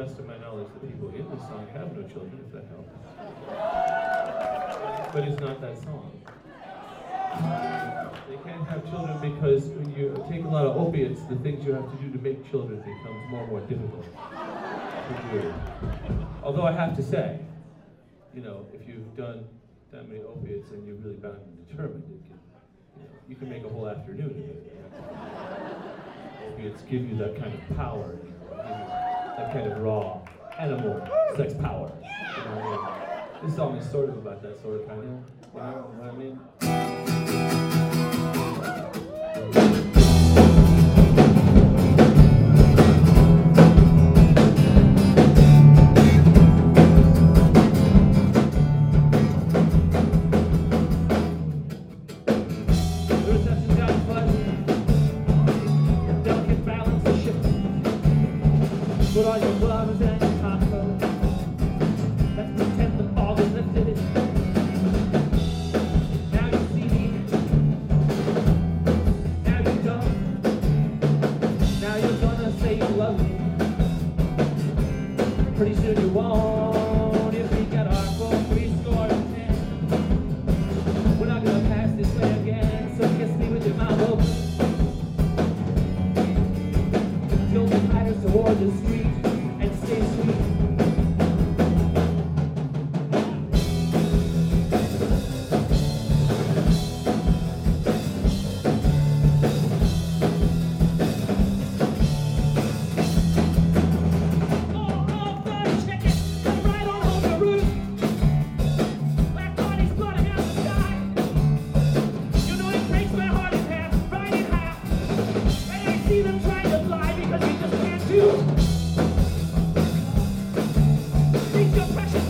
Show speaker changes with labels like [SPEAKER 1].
[SPEAKER 1] best of my knowledge, the people in this song have no children, if that helps. But it's not that song. They can't have children because when you take a lot of opiates, the things you have to do to make children becomes more and more difficult to do. Although I have to say, you know, if you've done that many opiates and you're really bound and determined, it can, you can make a whole afternoon of it. Opiates give you that kind of power, that kind of raw animal sex power. You know what I mean? This song is sort of about that sort of kind of, you know what I mean?
[SPEAKER 2] Put on your gloves and your top coat. Let's pretend the fog is lifted. Now you see me. Now you don't. Now you're gonna say you love me. Pretty soon you won't. If we got our goal 3 score and 10. We're not gonna pass this way again. So kiss me with your mouth open. Tilt the lighters toward the street. Stay sweet. Precious